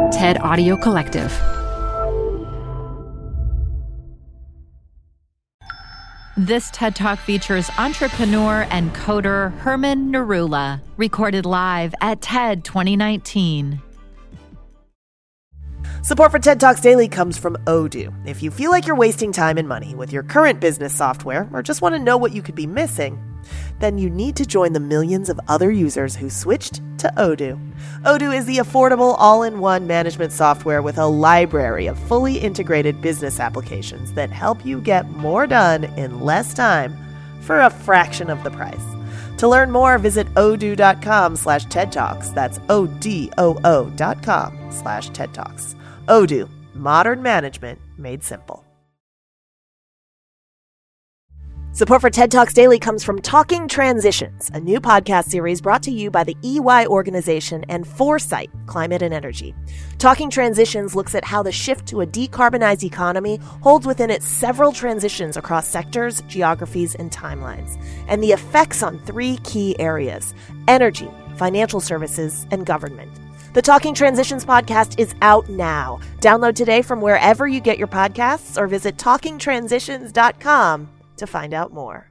TED Audio Collective. This TED Talk features entrepreneur and coder Herman Narula, recorded live at TED 2019. Support for TED Talks Daily comes from Odoo. If you feel like you're wasting time and money with your current business software, or just want to know what you could be missing, then you need to join the millions of other users who switched to Odoo. Odoo is the affordable all-in-one management software with a library of fully integrated business applications that help you get more done in less time for a fraction of the price. To learn more, visit odoo.com/TED Talks. That's ODOO.com/TED Talks. Odoo, modern management made simple. Support for TED Talks Daily comes from Talking Transitions, a new podcast series brought to you by the EY organization and Foresight Climate and Energy. Talking Transitions looks at how the shift to a decarbonized economy holds within it several transitions across sectors, geographies, and timelines, and the effects on three key areas: energy, financial services, and government. The Talking Transitions podcast is out now. Download today from wherever you get your podcasts or visit talkingtransitions.com to find out more.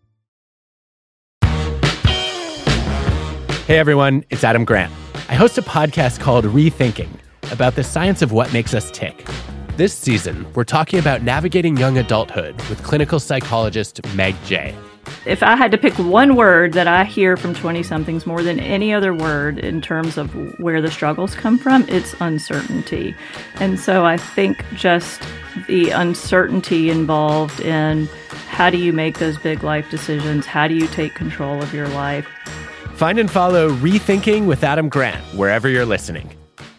Hey everyone, it's Adam Grant. I host a podcast called Rethinking about the science of what makes us tick. This season, we're talking about navigating young adulthood with clinical psychologist Meg Jay. If I had to pick one word that I hear from 20-somethings more than any other word in terms of where the struggles come from, it's uncertainty. And so I think just the uncertainty involved in how do you make those big life decisions? How do you take control of your life? Find and follow Rethinking with Adam Grant wherever you're listening.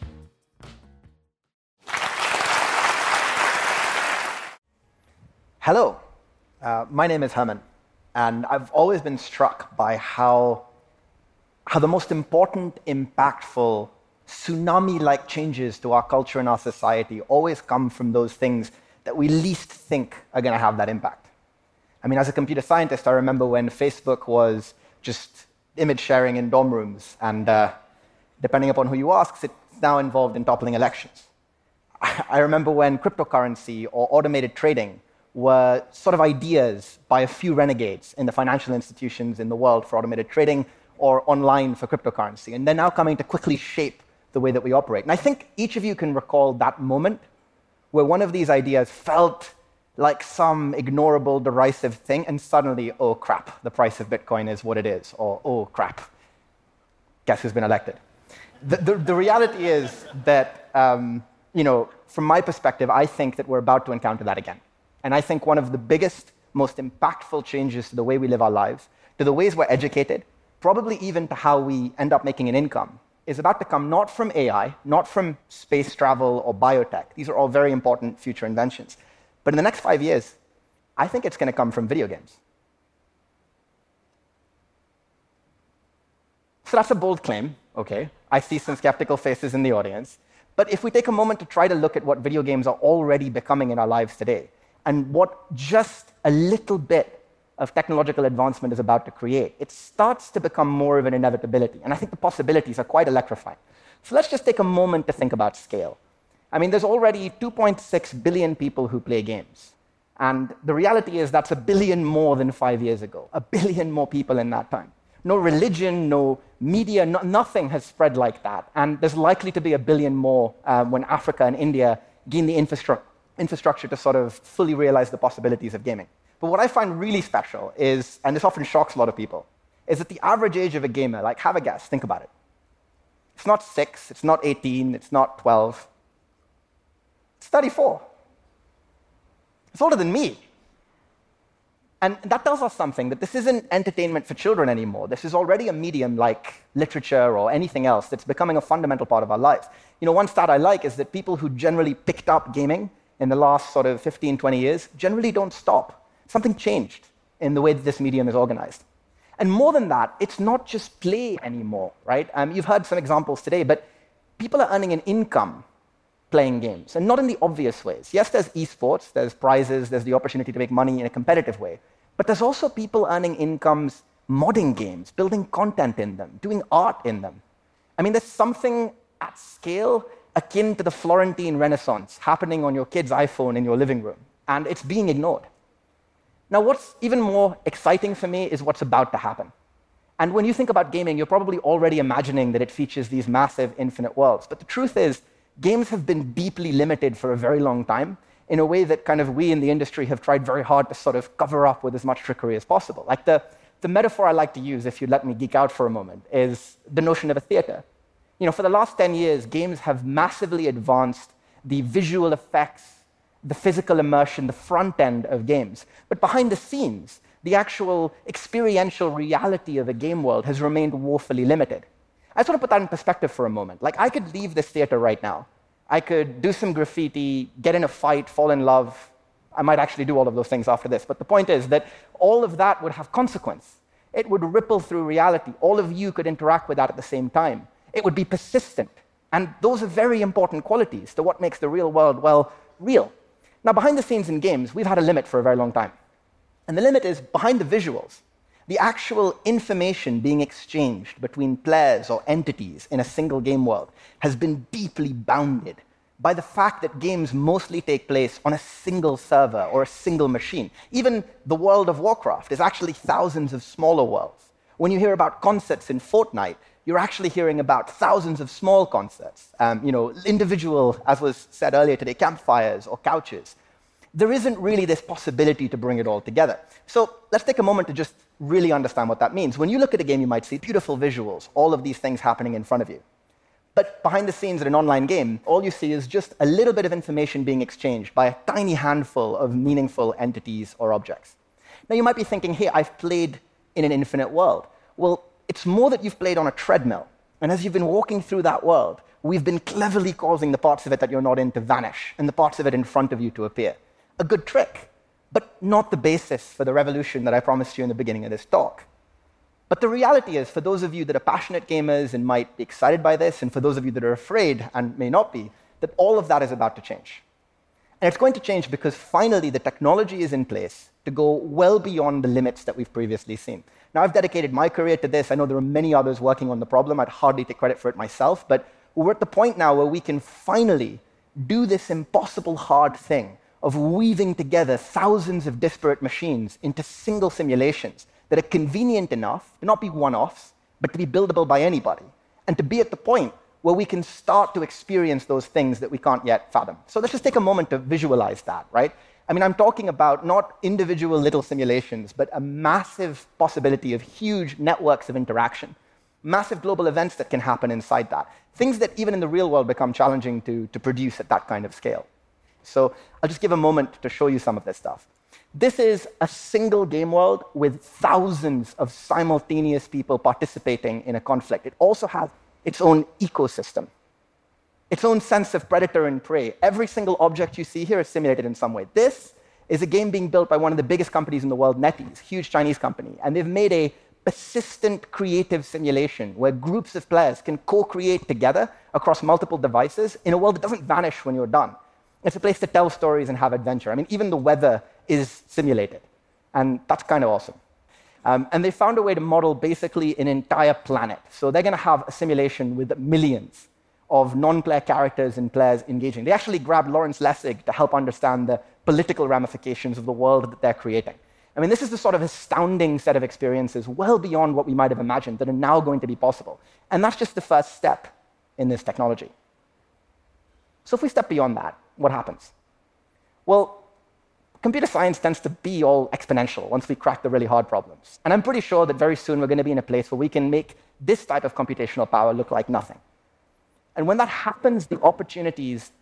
Hello, my name is Herman, and I've always been struck by how the most important, impactful, tsunami-like changes to our culture and our society always come from those things that we least think are going to have that impact. I mean, as a computer scientist, I remember when Facebook was just image sharing in dorm rooms, and depending upon who you ask, it's now involved in toppling elections. I remember when cryptocurrency or automated trading were sort of ideas by a few renegades in the financial institutions in the world for automated trading or online for cryptocurrency, and they're now coming to quickly shape the way that we operate. And I think each of you can recall that moment where one of these ideas felt like some ignorable, derisive thing, and suddenly, oh crap, the price of Bitcoin is what it is, or oh crap, guess who's been elected? The reality is that, from my perspective, I think that we're about to encounter that again. And I think one of the biggest, most impactful changes to the way we live our lives, to the ways we're educated, probably even to how we end up making an income, is about to come not from AI, not from space travel or biotech. These are all very important future inventions. But in the next 5 years, I think it's going to come from video games. So that's a bold claim, okay? I see some skeptical faces in the audience. But if we take a moment to try to look at what video games are already becoming in our lives today, and what just a little bit of technological advancement is about to create, it starts to become more of an inevitability. And I think the possibilities are quite electrifying. So let's just take a moment to think about scale. I mean, there's already 2.6 billion people who play games. And the reality is that's 1 billion more than 5 years ago. 1 billion more people in that time. No religion, no media, nothing has spread like that. And there's likely to be 1 billion more when Africa and India gain the infrastructure to sort of fully realize the possibilities of gaming. But what I find really special is, and this often shocks a lot of people, is that the average age of a gamer, like have a guess, think about it. It's not 6, it's not 18, it's not 12. It's 34. It's older than me. And that tells us something, that this isn't entertainment for children anymore. This is already a medium like literature or anything else that's becoming a fundamental part of our lives. One stat I like is that people who generally picked up gaming in the last sort of 15, 20 years generally don't stop. Something changed in the way that this medium is organized. And more than that, it's not just play anymore, right? You've heard some examples today, but people are earning an income playing games, and not in the obvious ways. Yes, there's esports, there's prizes, there's the opportunity to make money in a competitive way, but there's also people earning incomes modding games, building content in them, doing art in them. I mean, there's something at scale akin to the Florentine Renaissance happening on your kid's iPhone in your living room, and it's being ignored. Now, what's even more exciting for me is what's about to happen. And when you think about gaming, you're probably already imagining that it features these massive infinite worlds. But the truth is, games have been deeply limited for a very long time in a way that kind of we in the industry have tried very hard to sort of cover up with as much trickery as possible. Like the metaphor I like to use, if you'd let me geek out for a moment, is the notion of a theater. For the last 10 years, games have massively advanced the visual effects, the physical immersion, the front end of games. But behind the scenes, the actual experiential reality of a game world has remained woefully limited. I just want to put that in perspective for a moment. Like, I could leave this theater right now. I could do some graffiti, get in a fight, fall in love. I might actually do all of those things after this. But the point is that all of that would have consequence. It would ripple through reality. All of you could interact with that at the same time. It would be persistent. And those are very important qualities to what makes the real world, well, real. Now, behind the scenes in games, we've had a limit for a very long time. And the limit is behind the visuals. The actual information being exchanged between players or entities in a single game world has been deeply bounded by the fact that games mostly take place on a single server or a single machine. Even the world of Warcraft is actually thousands of smaller worlds. When you hear about concerts in Fortnite, you're actually hearing about thousands of small concerts, individual, as was said earlier today, campfires or couches. There isn't really this possibility to bring it all together. So let's take a moment to just really understand what that means. When you look at a game, you might see beautiful visuals, all of these things happening in front of you. But behind the scenes in an online game, all you see is just a little bit of information being exchanged by a tiny handful of meaningful entities or objects. Now, you might be thinking, hey, I've played in an infinite world. Well, it's more that you've played on a treadmill. And as you've been walking through that world, we've been cleverly causing the parts of it that you're not in to vanish and the parts of it in front of you to appear. A good trick, but not the basis for the revolution that I promised you in the beginning of this talk. But the reality is, for those of you that are passionate gamers and might be excited by this, and for those of you that are afraid and may not be, that all of that is about to change. And it's going to change because finally the technology is in place to go well beyond the limits that we've previously seen. Now, I've dedicated my career to this. I know there are many others working on the problem. I'd hardly take credit for it myself, but we're at the point now where we can finally do this impossible hard thing of weaving together thousands of disparate machines into single simulations that are convenient enough to not be one-offs, but to be buildable by anybody, and to be at the point where we can start to experience those things that we can't yet fathom. So let's just take a moment to visualize that, right? I mean, I'm talking about not individual little simulations, but a massive possibility of huge networks of interaction, massive global events that can happen inside that, things that even in the real world become challenging to produce at that kind of scale. So I'll just give a moment to show you some of this stuff. This is a single game world with thousands of simultaneous people participating in a conflict. It also has its own ecosystem, its own sense of predator and prey. Every single object you see here is simulated in some way. This is a game being built by one of the biggest companies in the world, NetEase, huge Chinese company. And they've made a persistent creative simulation where groups of players can co-create together across multiple devices in a world that doesn't vanish when you're done. It's a place to tell stories and have adventure. I mean, even the weather is simulated, and that's kind of awesome. And they found a way to model basically an entire planet. So they're going to have a simulation with millions of non-player characters and players engaging. They actually grabbed Lawrence Lessig to help understand the political ramifications of the world that they're creating. I mean, this is the sort of astounding set of experiences well beyond what we might have imagined that are now going to be possible. And that's just the first step in this technology. So if we step beyond that, what happens? Well, computer science tends to be all exponential once we crack the really hard problems. And I'm pretty sure that very soon we're going to be in a place where we can make this type of computational power look like nothing. And when that happens, the opportunities,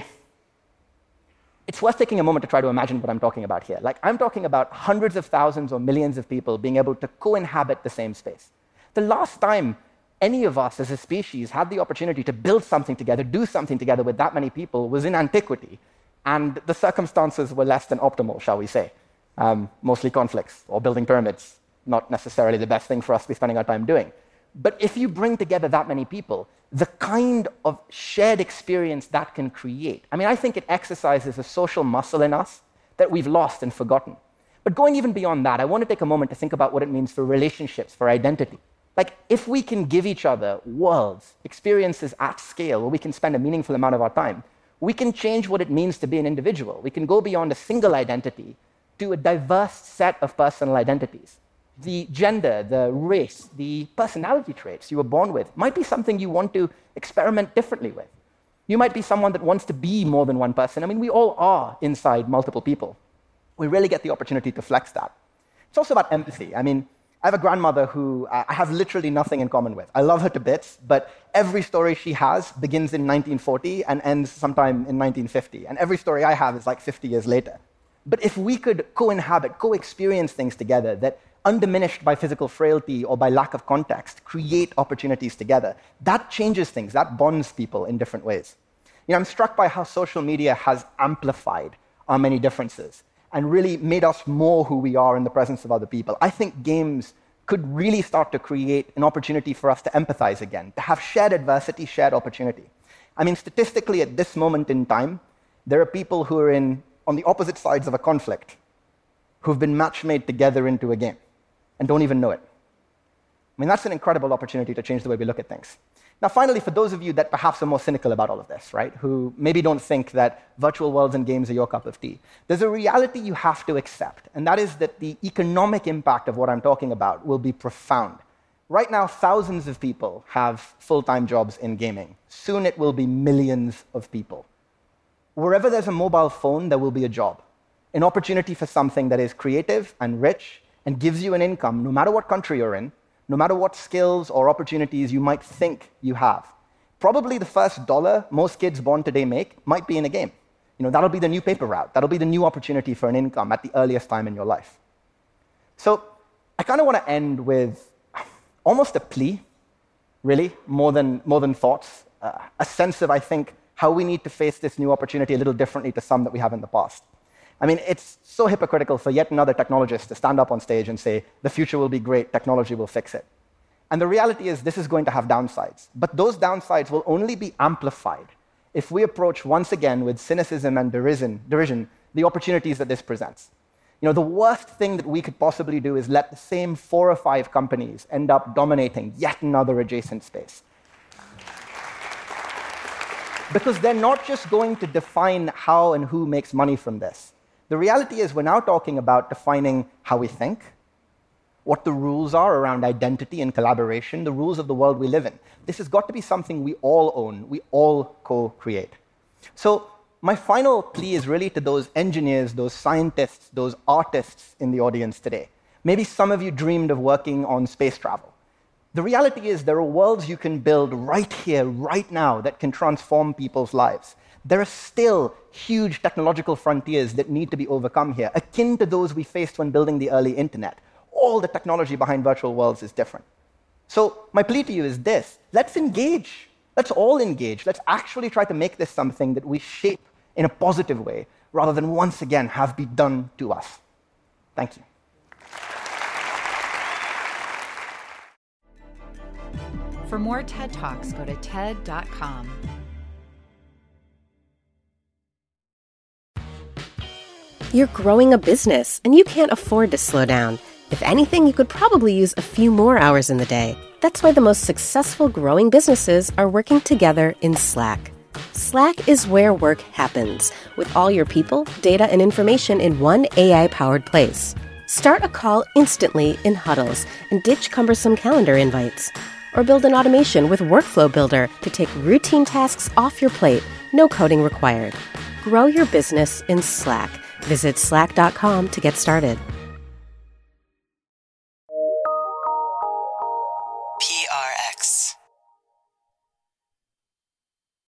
it's worth taking a moment to try to imagine what I'm talking about here. Like, I'm talking about hundreds of thousands or millions of people being able to co-inhabit the same space. The last time any of us as a species had the opportunity to build something together, do something together with that many people was in antiquity. And the circumstances were less than optimal, shall we say. Mostly conflicts or building pyramids, not necessarily the best thing for us to be spending our time doing. But if you bring together that many people, the kind of shared experience that can create, I mean, I think it exercises a social muscle in us that we've lost and forgotten. But going even beyond that, I want to take a moment to think about what it means for relationships, for identity. Like, if we can give each other worlds, experiences at scale, where we can spend a meaningful amount of our time, we can change what it means to be an individual. We can go beyond a single identity to a diverse set of personal identities. The gender, the race, the personality traits you were born with might be something you want to experiment differently with. You might be someone that wants to be more than one person. I mean, we all are inside multiple people. We really get the opportunity to flex that. It's also about empathy. I mean, I have a grandmother who I have literally nothing in common with. I love her to bits, but every story she has begins in 1940 and ends sometime in 1950. And every story I have is like 50 years later. But if we could co-inhabit, co-experience things together that, undiminished by physical frailty or by lack of context, create opportunities together, that changes things, that bonds people in different ways. You know, I'm struck by how social media has amplified our many differences and really made us more who we are in the presence of other people. I think games could really start to create an opportunity for us to empathize again, to have shared adversity, shared opportunity. I mean, statistically, at this moment in time, there are people who are on the opposite sides of a conflict who've been match-made together into a game and don't even know it. I mean, that's an incredible opportunity to change the way we look at things. Now, finally, for those of you that perhaps are more cynical about all of this, right, who maybe don't think that virtual worlds and games are your cup of tea, there's a reality you have to accept, and that is that the economic impact of what I'm talking about will be profound. Right now, thousands of people have full-time jobs in gaming. Soon it will be millions of people. Wherever there's a mobile phone, there will be a job, an opportunity for something that is creative and rich and gives you an income, no matter what country you're in, no matter what skills or opportunities you might think you have. Probably the first dollar most kids born today make might be in a game. You know, that'll be the new paper route. That'll be the new opportunity for an income at the earliest time in your life. So I kind of want to end with almost a plea, really, more than thoughts, a sense of, I think, how we need to face this new opportunity a little differently to some that we have in the past. I mean, it's so hypocritical for yet another technologist to stand up on stage and say, the future will be great, technology will fix it. And the reality is this is going to have downsides. But those downsides will only be amplified if we approach once again with cynicism and derision the opportunities that this presents. You know, the worst thing that we could possibly do is let the same 4 or 5 companies end up dominating yet another adjacent space. Because they're not just going to define how and who makes money from this. The reality is we're now talking about defining how we think, what the rules are around identity and collaboration, the rules of the world we live in. This has got to be something we all own, we all co-create. So my final plea is really to those engineers, those scientists, those artists in the audience today. Maybe some of you dreamed of working on space travel. The reality is there are worlds you can build right here, right now, that can transform people's lives. There are still huge technological frontiers that need to be overcome here, akin to those we faced when building the early internet. All the technology behind virtual worlds is different. So my plea to you is this: let's engage. Let's all engage. Let's actually try to make this something that we shape in a positive way, rather than once again have be done to us. Thank you. For more TED Talks, go to TED.com. You're growing a business, and you can't afford to slow down. If anything, you could probably use a few more hours in the day. That's why the most successful growing businesses are working together in Slack. Slack is where work happens, with all your people, data, and information in one AI-powered place. Start a call instantly in huddles and ditch cumbersome calendar invites. Or build an automation with Workflow Builder to take routine tasks off your plate, no coding required. Grow your business in Slack. Visit slack.com to get started. PRX.